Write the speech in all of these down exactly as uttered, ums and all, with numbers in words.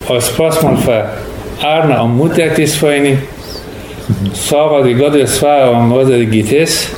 og spørgsmål fra Arne om Muddagtidsforening. Så var det godt at svare om, hvad det er G T S,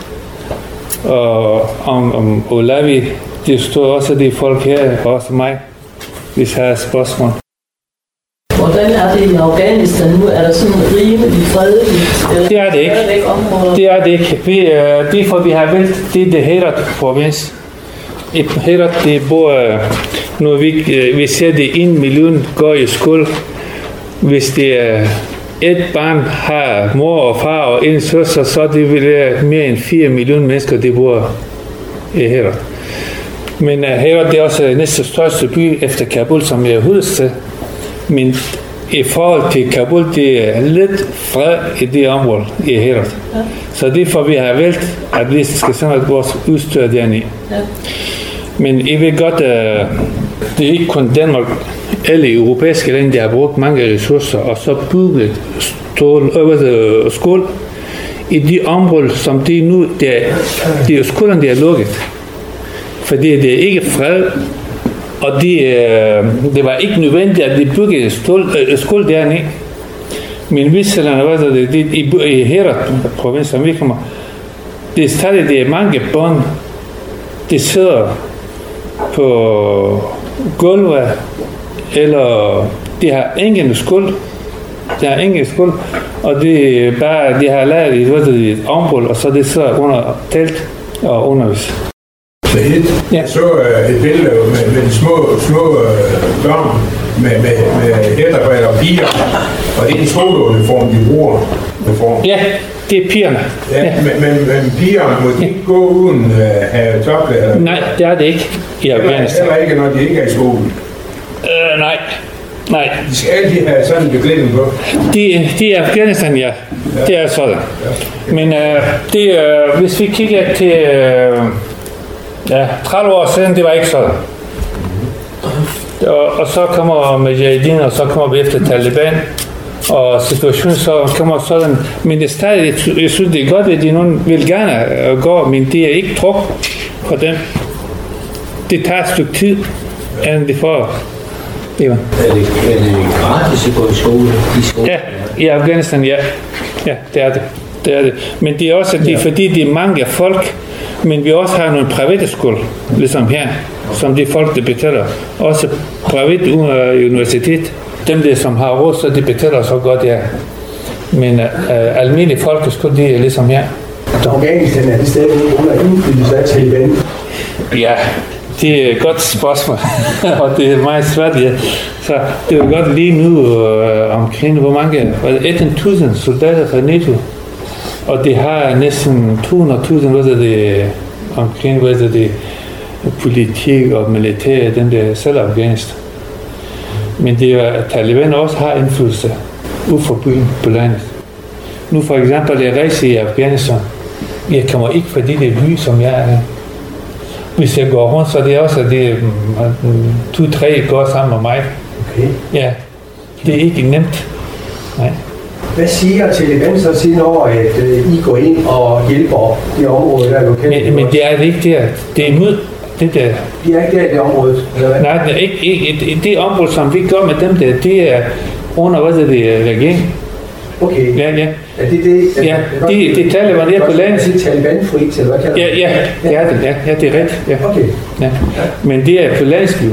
og om, om Olavi. Det står også de folk her, og også mig, hvis jeg har spørgsmål. Hvordan er det i Afghanistan nu? Er der sådan rimelig fredeligt? Det er det ikke. Det er det ikke. Vi, uh, det for vi har valgt, det er det Herat-provins. I Herat, det bor, uh, nu vi, uh, vi ser det en million går i skole. Hvis det er uh, et barn har mor og far og en søster, så det vil være mere end fire millioner mennesker, der bor i Herat. Men uh, Herat det er også næste største by efter Kabul, som er hovedstad. Men i forhold til Kabul, det er lidt fred i det område i Herat. Ja. Så derfor vi har valgt, at vi skal sende vores udstyr dernede. Ja. Men I ved godt, at det er ikke kun Danmark. Alle europæiske lande, der har brugt mange ressourcer, og så bygget skole i de områder, som det nu, det er, det er skolerne, der er lukket. Fordi det er ikke fred. Og de, det var ikke nødvendigt, at de byggede skole dernede. Men Vestjylland var det, det i, i Herat-provinsen, som vi kommer, det er stadig det er mange børn, de sidder på gulvet, eller de har ingen skole, de har ingen skole, og de, bare, de har lært i et område, og så de sidder under telt og underviser. Jeg så uh, et billede med, med små, små uh, børn med, med, med hætterbrætter og piger, og det er en skoleuniform, de bruger. Uniform. Ja, det er pigerne. Ja, ja. Men, men, men piger må de ikke gå uden at uh, have tørklæder? Nej, det er det ikke i Afghanistan. Heller ikke, når de ikke er i skolen? Uh, nej. Nej. De skal altid have sådan en beklædning på? De, de er Afghanistan, ja. ja. Det er sådan. Ja. Men uh, det, uh, hvis vi kigger til... Uh, Ja, tredive år siden, det var ikke sådan. Og, og så kommer Mujahedin, og så kommer vi efter Taliban, og situationen så kommer sådan. Men det er stadig, jeg synes, det er godt, at de nogen vil gerne gå, men det er ikke druk på dem. Det tager et stykke tid, inden de får. Ivan. Er det, er det gratis at gå i skole? I skole? Ja, i Afghanistan, ja. Ja, det er det. Det er det. Men det er også, det er, fordi de er mange folk, men vi også har nogle private skoler, ligesom her, som de folk, der betaler. Også privat universitet. Dem, der som har råd, så de betaler så godt, ja. Men uh, almindelige folkeskole, de er ligesom her. Afghanistan er det stadig under indflydelse af Taliban? Ja, det er et godt spørgsmål, og det er meget svært, ja. Så det er godt lige nu uh, omkring, hvor mange, atten tusind soldater fra NATO. Og det har næsten to hundrede tusind, hvad er det, omkring, hvad er det, politik og militær, den der selv Afghanistan. Men det er, at Taliban også har indflydelse ud fra byen på landet. Nu for eksempel, jeg rejser i Afghanistan. Jeg kommer ikke fra det by, som jeg er. Hvis jeg går rundt, så det er også, at det to-tre går sammen med mig. Okay. Ja, det er ikke nemt. Nej. Hvad siger Taliban så til, når at uh, I går ind og hjælper de områder, der er lokalt? Men, men det er det ikke der. Det er imod det der. De er ikke der i det område, eller hvad? Nej, det er ikke, ikke det område, som vi gør med dem der, det er under, hvad er det, regeringen. Okay. Ja, ja. Er det det? Er ja, det, det, det taler man her på landet. Er det Taliban-frit, eller hvad kalder ja, ja, det er det. Ja, ja, det er rigtigt. Ja. Okay. Ja. Men det er på landsliv.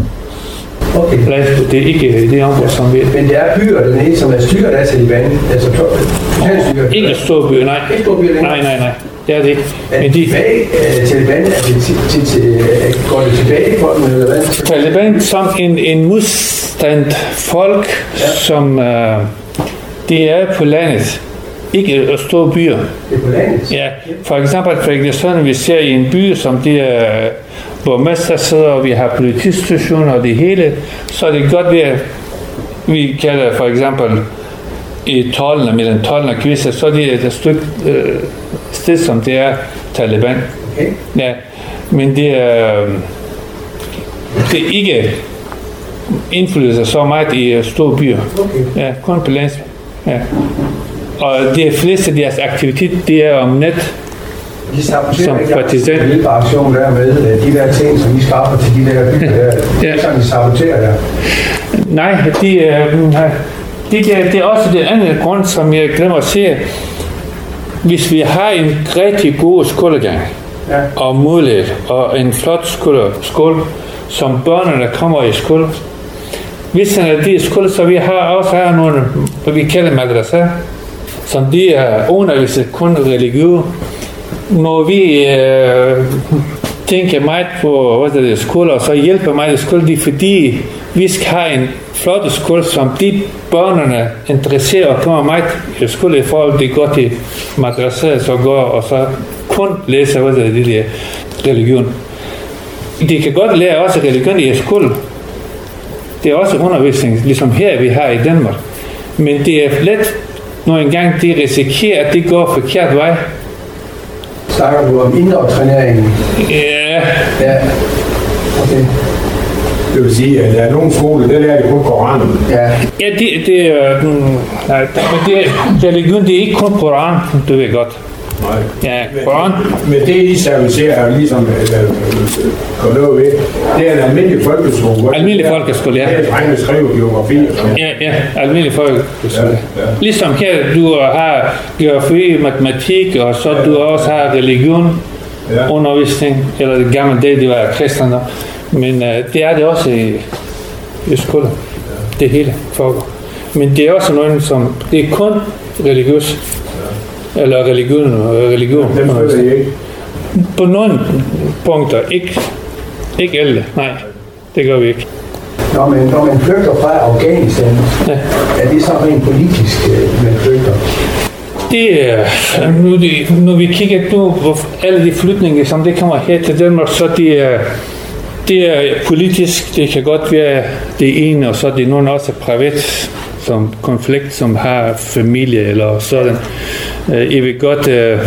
Okay. Det er ikke det område, som vi... Men det er byer dernede, som er styret af Taliban, altså totalt styret? Ikke store byer, nej. Ikke store byer længere? Nej, nej, nej. Det er det ikke. Er det tilbage, uh, Taliban, er det til, til, til, uh, går det tilbage for dem, eller hvad? Taliban som en, en modstand folk, ja. som uh, det er på landet. Ikke store byer. Det er på landet? Ja. For eksempel, for eksempel, vi ser i en by, som det er... borgmester sidder, og vi har politistationer og det hele, så er det godt ved, at vi kalder for eksempel i tolden, mellem tolden og Kvista, så er det et stykke øh, sted, som det er Taliban. Okay. Ja, men det er, det er ikke indflydelse så meget i store byer. Okay. Ja, kun på landsby. Ja. Og de fleste af deres aktivitet, det er om net, De saboterer som ikke partisan. en lille aktion der med de der ting, som de skaffer til de der byer der. Ja. Det er de saboterer der. Nej, de, øh, de, det, det er også det andet grund, som jeg glemmer at sige. Hvis vi har en rigtig god skolegang, ja. og mulighed, og en flot skole, skole, som børnene kommer i skole, hvis er de skole, så vi har også her nogle, hvad vi kalder madrasa, som de er undervist kun religiøse. Når vi øh, tænker meget på hvad det er, skole, og så hjælper meget i skole, det er fordi, vi skal have en flot skole, som de børnene interesserer og kommer meget i skole i forhold til går til madrasa, så går og så kun læser hvad det er, det er religion. De kan godt lære også religion i skole. Det er også undervisning, ligesom her vi har i Danmark. Men det er let, når engang de risikerer, at de går forkert vej. Snakker du om indoktrineringen? Ja. Ja. Okay. Det vil sige, at der er nogle skoler, der lærer de kun Koranen. Ja. Ja, det, det er... Mm, nej, men det, religion, det er ikke kun Koran, du ved godt. Nej. Ja, Koran. Men, men det, I servicerer, ligesom går noget ved, det er en almindelig folkeskole. Almindelig folkeskole, ja. Det er drenge, skrive geografi. Ja, ja, almindelig folkeskole. Ja, ja. Ligesom her, du har geografi, matematik, og så ja. du også har religion, ja. undervisning, eller det gamle dag, det var kristne. Men uh, det er det også i, i skolen. Ja. Det hele foregår. Men det er også noget, som... Det er kun religiøs. Ja. Eller religion. religion. Dem følger I ikke? På nogle punkter. Ikke, ikke alle. Nej, det gør vi ikke. Når man, når man flygter fra Afghanistan, ja. er det så rent politisk, man flygter? Det er... Nu, når vi kigger nu på alle de flytninger, som det kommer her til Danmark, så det er... Det er politisk, det kan godt være det ene, og så er det nogen også privat, som konflikt, som har familie eller sådan. Jeg ved godt, uh,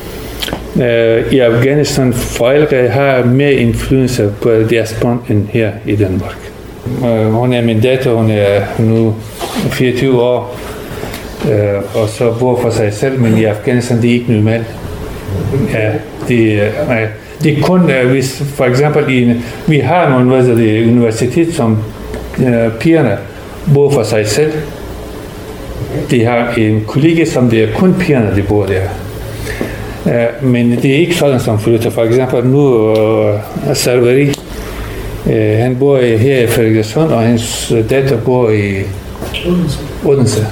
uh, i Afghanistan forældre har mere indflydelse på deres børn end her i Danmark. Uh, hun er min datter, hun er nu fireogtyve år, uh, og så bor for sig selv, men i Afghanistan det er ikke normalt. Ja, det er... Uh, Det er kun, hvis for eksempel i, vi har nogle hvad det, universitet, som uh, pigerne bor for sig selv. De har en kollega, som det er kun pigerne, der bor der. Uh, men det er ikke sådan, som flytter. For eksempel nu, uh, Salvari, uh, han bor her i Frederikssund, og hans datter bor i Odense.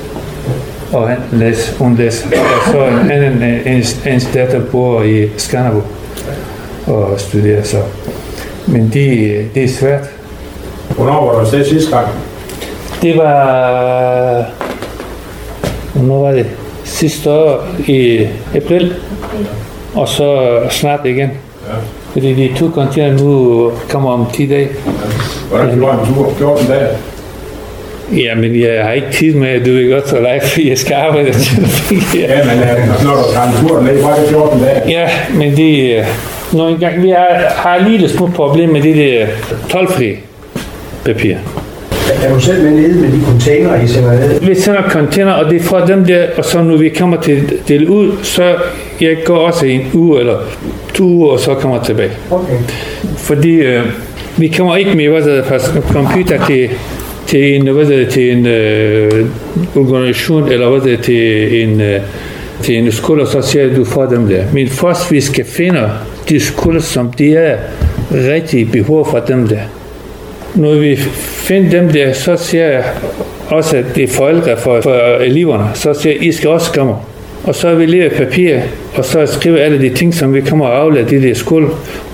Og han læser, hun læser. Og så en anden, ens, ens datter bor i Skanderborg og studere så. Men det, det er svært. Hvornår var du afsted sidste gang? Det var... Hvornår var det? Sidste år i april. Og så snart igen. Ja. Fordi de to kontinenter nu kommer om ti dage. Ja. Hvordan var en tur? fjorten dage? Ja, men jeg har ikke tid med, at du vil godt så live, fordi jeg skal arbejde. Ja, men når du tager en tur, det var det fjorten dage. Ja, men det... Når engang, vi har, har lige et små problem med det der toldfri papir. Er du selv med nede med de container, I sender ned? Vi sender container, og det er fra dem der, og så når vi kommer til dele ud, så jeg går også en uge eller to uger, og så kommer jeg tilbage. Okay. Fordi øh, vi kommer ikke med hvad der er computer til, til en, hvad der er, til en øh, organisation, eller hvad der er, til en, øh, til en skole, og så siger du fra dem der. Men først vi skal finde de skoler, som de er rigtig behov for dem der. Når vi finder dem der, så siger jeg også, at det er forældre for, for eleverne. Så siger jeg, I skal også komme. Og så vil vi lave papir, og så skriver alle de ting, som vi kommer og aflære de der skole.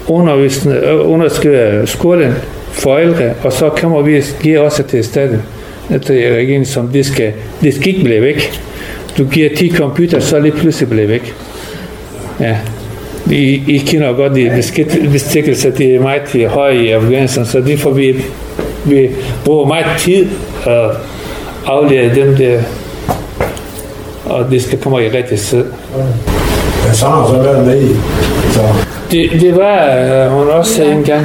Underskriver skolen, forældre, og så kommer vi give også til staten. Til regeringen, som det skal, det skal ikke blive væk. Du giver ti computer, så lige pludselig bliver væk. Ja. I, I kender godt de bestikkelser, de er meget høje i Afghanistan, så derfor vi, vi bruger meget tid at aflære dem der, og det skal komme i rigtig tid. Hvad så har så været med i? Så. Det, det var uh, hun også en gang.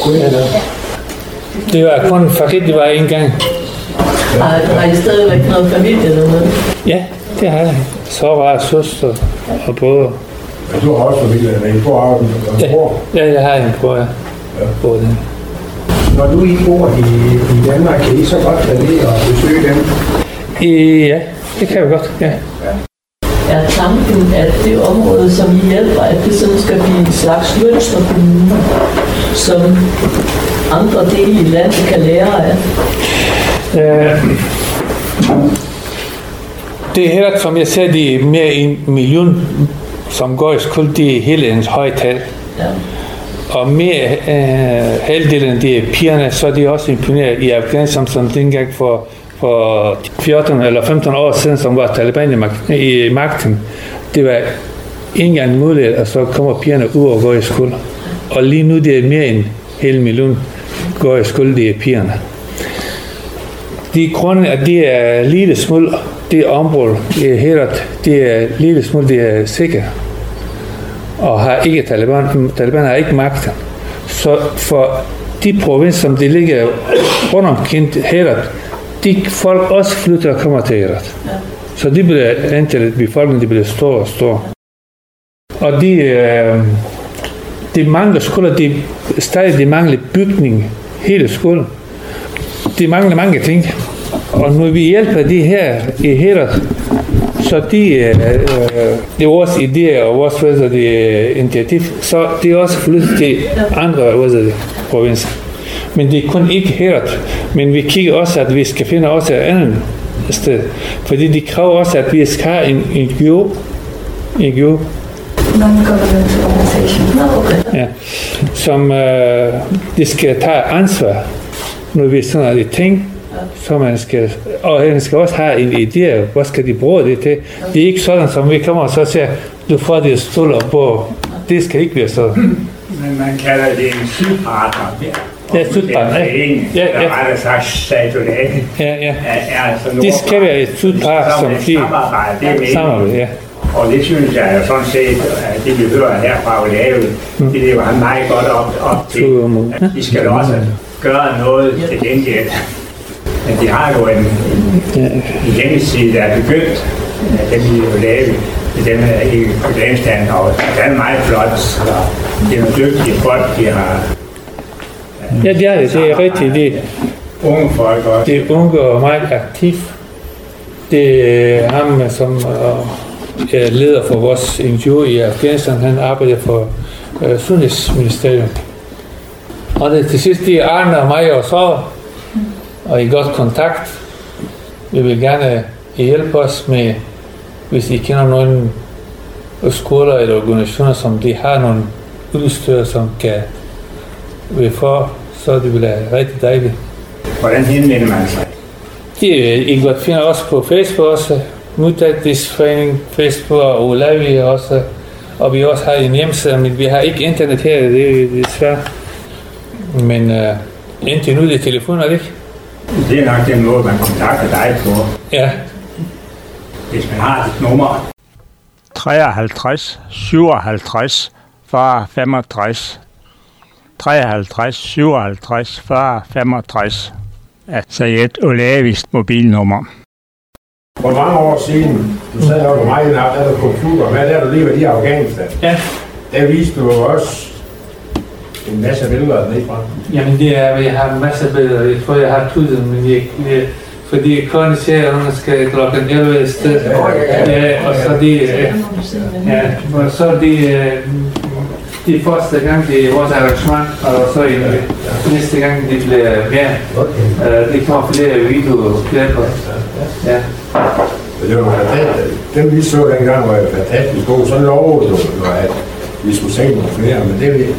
Det var kun Farid, det var en gang. Har, har I stadigvæk noget familie eller noget? Ja, det har jeg. Så var jeg søster og brødre. Men du har også familie, men I bor også med en bror? Ja, jeg har en bror, ja. Ja. Bor den. Når du I bor i, i Danmark, kan I så godt tage ned og besøge dem? I, ja, det kan vi godt, ja. Er tanken, at det område, som I hjælper, at det sådan skal blive en slags mønsterkommune, som andre dele i landet kan lære af? Øh, det er heller, som jeg siger, det er mere en million, som går i skole, det er hele en høj tal. Ja. Og mere øh, halvdelen af de pigerne, så er de også imponeret i Afghanistan, som dengang for, for fjorten eller femten år siden, som var Taliban i, mag- i magten. Det var ikke engang muligt, at så kommer pigerne ud og går i skole. Og lige nu det er mere end hele million går i skole, det er pigerne. De grunde, at det er lille smule, det område, det er helt, det er lille smule, det er sikkert. Og har ikke Taliban, Taliban har ikke magten. Så for de provinser, som de ligger rundt omkring Herat, de folk også flytter og kommer til Herat. Ja. Så de bliver antallet befolkningen, de bliver store og store. Og de, øh, de mangler skoler, de stadig de mangler bygning, hele skolen. De mangler mange ting. Og når vi hjælper de her i Herat, så de, øh, det er vores idéer og vores hvad det, initiativ, så det er også flyttet til andre hvad det, provinser. Men det er kun ikke Herat. Men vi kigger også, at vi skal finde også et andet sted. Fordi de kræver også, at vi skal have en N G O. N G O. Non-governmental organization. Ja. Som øh, de skal tage ansvar, når vi sådan et ting. Så man skal, og man skal også have en idé, hvad skal de bruge det til. Det er ikke sådan, som vi kommer og så siger, du får det stol op på. Det skal ikke være sådan. Men man kalder det en sydpartner. Ja, sydpartner. Ja, ja. Der er der sagt statutag. Ja, ja. Altså det skal være et sydpart, som de samarbejder. Ja. Og det synes jeg jo sådan set, at det vi hører her fra Olavet, mm. det lever han meget godt op, op til. At de skal også gøre noget til gengæld. Men de har jo en, en, en hjemmeside, der er begyndt, dem vi jo lavet, dem i Afghanistan, og det er meget flot, så det er nogle dygtige folk, de har. Ja, det er det, det er rigtigt. Det unge folk også. Det er unge og meget aktiv. Det er ham, som er leder for vores N G O i Afghanistan, han arbejder for uh, Sundhedsministeriet. Og det til sidst, det er Arne og mig og så, og i godt kontakt. Vi vil gerne hjælpe os med, hvis I kender nogle skoler eller organisationer, som de har nogle udstyr, som kan vi få, så det bliver rigtig dejligt. Hvordan henvender man sig? Det er I godt finder også på Facebook også, Muttahidisforening, Facebook og Olavi også, og vi også har en hjemmeside, men vi har ikke internet her, det er desværre. Men uh, indtil nu det er telefoner, ikke? Det er nok den måde, man kontakter dig på. Ja. Hvis man har dit nummer. treoghalvtreds syvoghalvtreds fyrre femogtres. treoghalvtreds syvoghalvtreds fyrre femogtres. Altså et Olavis mobilnummer. For mange år siden, du sad nok mig, der er computer, hvad er du lige ved i Afghanistan? Ja. Der viste du også en masse billeder ned fra. Jamen det er, jeg har en masse billeder, jeg tror jeg har tusind, men jeg, jeg fordi kun ser, at man skal klokken elleve i sted. Ja, og så de, ja, og så de, de første gang, det er vores arrangement, og så i næste gang, det bliver mere. Det kommer flere videoklipper. Ja. Det var fantastisk. Dem vi så dengang var fantastisk god. Så lovede du, at vi skulle sænke nogle flere, men det er vi.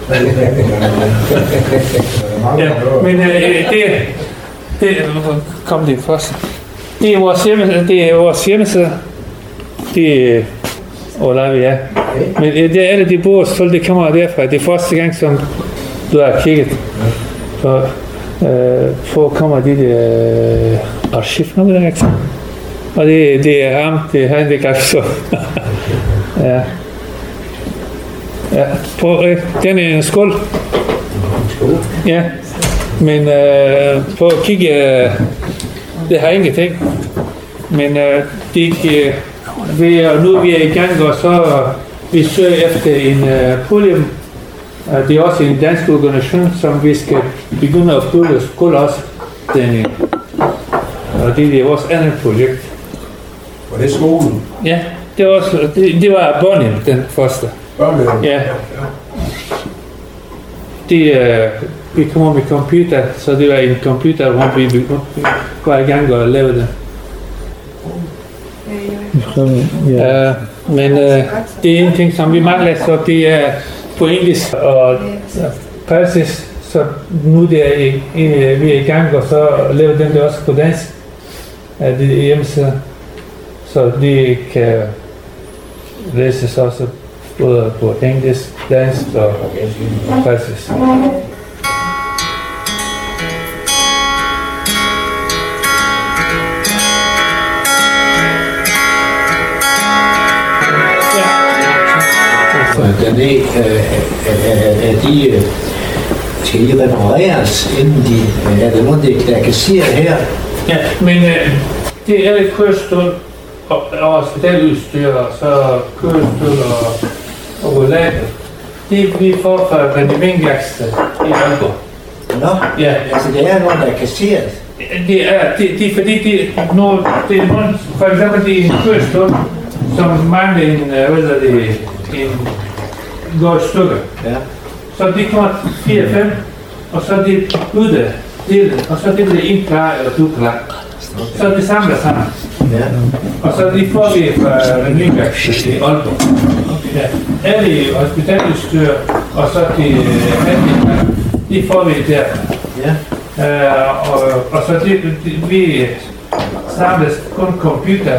Ja, men øh, det, det kom det først. Det er vores hjemmeside. Det er vores hjemmeside. Det er Olavi, ja. Men det er alle de bor, så det kommer derfra. Det er første gang, som du har kigget. Så øh, for kommer de der øh, arkivnummer der, ikke? Og det, det er ham, det er han, det kan så. Ja. Ja, på, øh, den er en skål. Ja, men øh, på at kigge, øh, det har ingenting. Men øh, det, øh, vi, nu vi er i gang, og så vi søger efter en uh, pulje. Uh, det er også en dansk organisation, som vi skal begynde at bygge skole også. Den, og det er vores andet projekt. Og det er skolen? Ja, det var, også, det, det var Bonnier, den første. Bonnier? Ja. Det, uh, vi kommer med computer, så det var en computer, hvor vi, vi var i gang og lave det. Ja, men uh, det er en ting, som vi mangler, så det er på engelsk og persisk, så nu det er i, i, vi er i gang, og så laver dem det også på dansk, af det hjemmeside, så det kan læses også både på engelsk, dansk og persisk. Dernede, er de, skal de repareres, inden de, er det nogen, der kan se her? Ja, men øh, det er et kørestol og, og hospitaludstyr, og så kørestol og, og rollator. Det vi får fra Benjamin-værksted i Aalborg. Nå, ja. Altså det er nogen, der er kasseret? Det er, det, det er fordi, det, nu, det er nogen, for eksempel det er en kørestol, som mangler en, hvad hedder det, en går i stykker. Ja. Så de kommer fire fem, og så er det ude delt, og så det bliver en klar eller du klar. Så det samler sammen. Ja. Og så de får vi fra Nybærk i Aalborg. Ja. Alle hospitaludstyr, og så de handicap, de får vi der. Ja. Uh, og, og så det, det, vi samles kun computer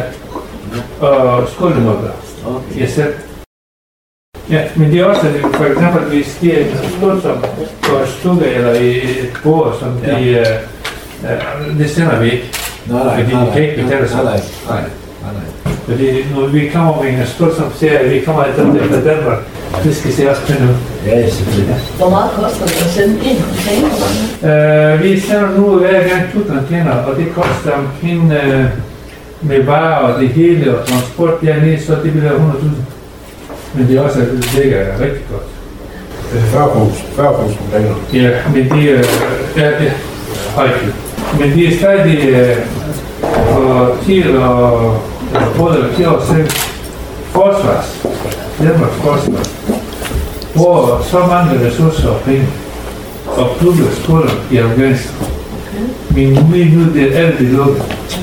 og skolemåler. Okay. Jeg selv. Ja, men det er også, at for eksempel, hvis det er en skole, som går et stykke eller et bord, som ja. de, uh, det sender vi ikke. Nej, nej, fordi nej, de kan ikke betale sig. Nej, nej, nej, nej. Fordi når vi kommer med en skole, som siger, at vi kommer efter Danmark, det skal se også til nu. Ja, selvfølgelig. Hvor meget koster det at sende en container? Uh, vi sender nu hver gang to container, og det koster omkring uh, med varer og det hele og transport dernede, så det bliver hundrede tusind. Men det er også, at det ligger rigtig godt. Det er fyrre tusind container. Ja, men det er, ja, det er højt. Men det er stadig uh, for ti og både ti år siden forsvars, Danmarks forsvars, hvor så mange ressourcer og penge og plukke skoler i Afghanistan. Men nu det er alt det lukket.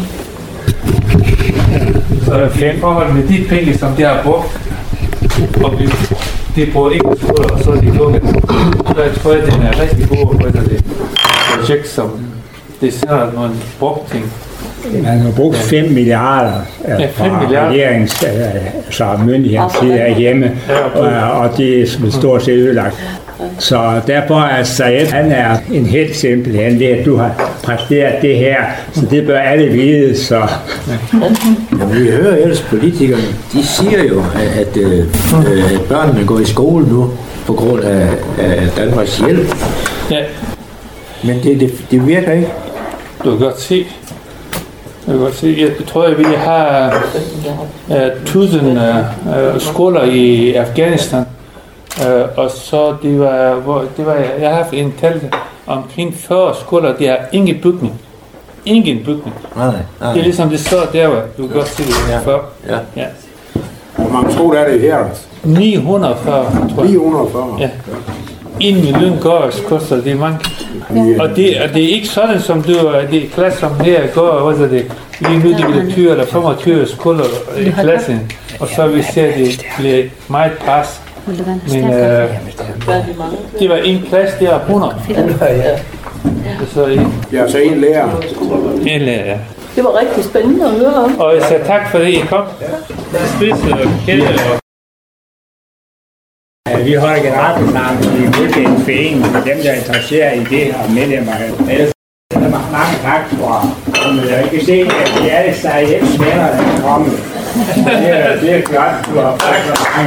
Så i forhold med de penge, som de har brugt, og vi, de bruger ikke skoler, og så er de lukket. Så jeg tror, at det er rigtig god for det projekt, som det sender nogle brugt ting. Man har brugt fem milliarder ja, fra regeringens så myndighedens side af hjemme, og, og det er stort set ødelagt. Så derfor er Saed, han er en helt simpelthen ved, at du har præsteret det her, så det bør alle vide. Så. Jamen, vi hører ellers politikerne, de siger jo, at, at, at børnene går i skole nu på grund af, af Danmarks hjælp. Ja. Men det, det, det virker ikke. Du kan godt se. Jeg kan godt se. Jeg tror, at vi har uh, tusind uh, skoler i Afghanistan. Uh, og så det var, hvor, det var, jeg har haft en tal omkring fyrre skoler, det er ingen bygning. Ingen bygning. Nej, nej. Det er ligesom det står der, hvor du kan godt se det ja. før. Ja. Ja. Hvor mange skoler er det her? ni hundrede og fyrre, tror jeg. ni hundrede og fyrre? Ja. En million gårds koster det mange. Ja. Og det, og det er ikke sådan, som du, det er klasse som her går, hvad er det, lige nu det bliver tyve eller femogtyve skoler i klassen, og så vi ser, at det bliver meget pres. Men øh, det var en klasse, der er hundrede. Så, ja, så en lærer. En lærer, ja. Det var rigtig spændende at høre om. Og jeg siger tak for det, I kom. Spidse og kælde og... Vi holder generalforsamling i Møddagens Forening for dem, der er interesseret i det og medlemmer. Ellers er der mange tak for, at jeg kan se, at det er det sig helt svære, der er kommet. Det er, det er godt, du har faktisk mange.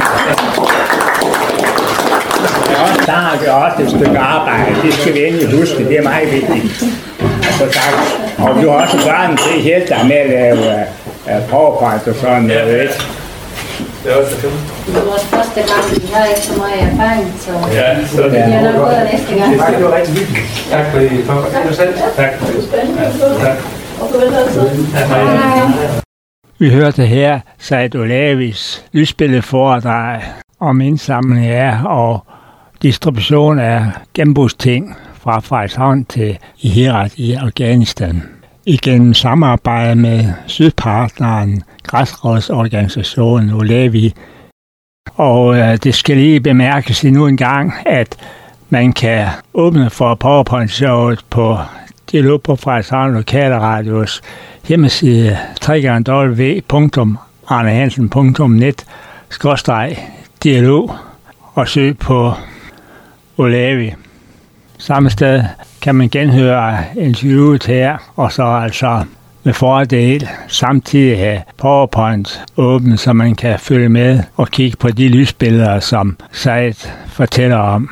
Der har vi også et stykke arbejde, det skal vi endelig huske, det er meget vigtigt. Så tak. Og du har også børn til at hjælpe dig med at lave uh, PowerPoint og sådan noget, ikke? Det er også det. Det er vores første gang, vi har ikke så meget erfaring, så Ja, så det er nok bedre næste gang. Det var rigtig hyggeligt. tak for det. Tak for det. Tak. Det er spændende. Tak. Og farvel altså. Vi hørte her Said Olavis lysbilledforedrag om indsamling af og distribution af genbrugsting fra Frederikshavn til Herat i Afghanistan. Igennem samarbejde med sydpartneren, græsrodsorganisationen Olavi. Og øh, det skal lige bemærkes endnu en gang, at man kan åbne for PowerPoint-showet på Dialog på Frederikshavn Lokalradios hjemmeside w w w punktum arnehansen punktum net skråstreg dialog og søg på Olavi. Samme sted kan man genhøre interviewet her, og så altså med fordel samtidig have PowerPoint åbent, så man kan følge med og kigge på de lysbilleder, som Said fortæller om.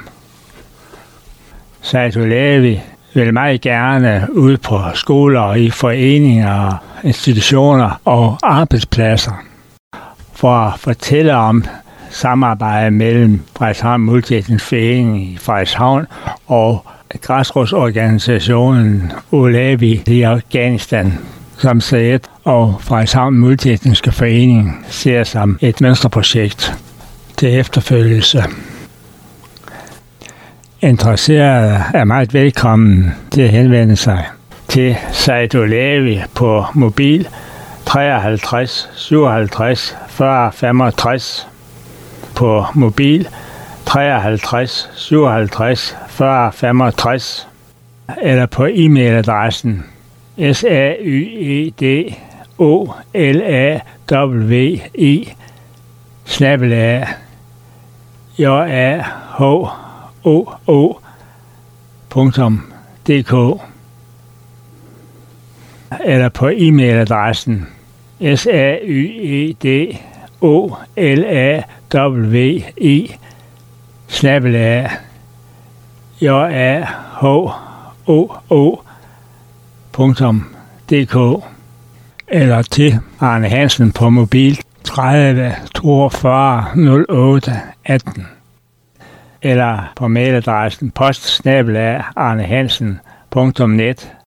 Said Olavi vil meget gerne ud på skoler og i foreninger, institutioner og arbejdspladser for at fortælle om samarbejde mellem Frederikshavn Multietnisk Forening i Frederikshavn og græsrodsorganisationen Olavi i Afghanistan, som Said og Frederikshavn Multietniske Forening ser som et mønsterprojekt til efterfølgelse. Interesserede er meget velkommen til at henvende sig til Said Olavi på mobil treoghalvtreds syvoghalvtreds fyrre femogtres, på mobil treoghalvtreds syvoghalvtreds fyrre femogtres, eller på e-mailadressen s a y e d o l a w e snabel-a j a h o o punktum d k, eller på e-mailadressen s a y e d o l a w e snabel-a j a h o o punktum d k, eller til Arne Hansen på mobil tredive toogfyrre nul otte atten, eller på mailadressen post snabel-a arnehansen punktum net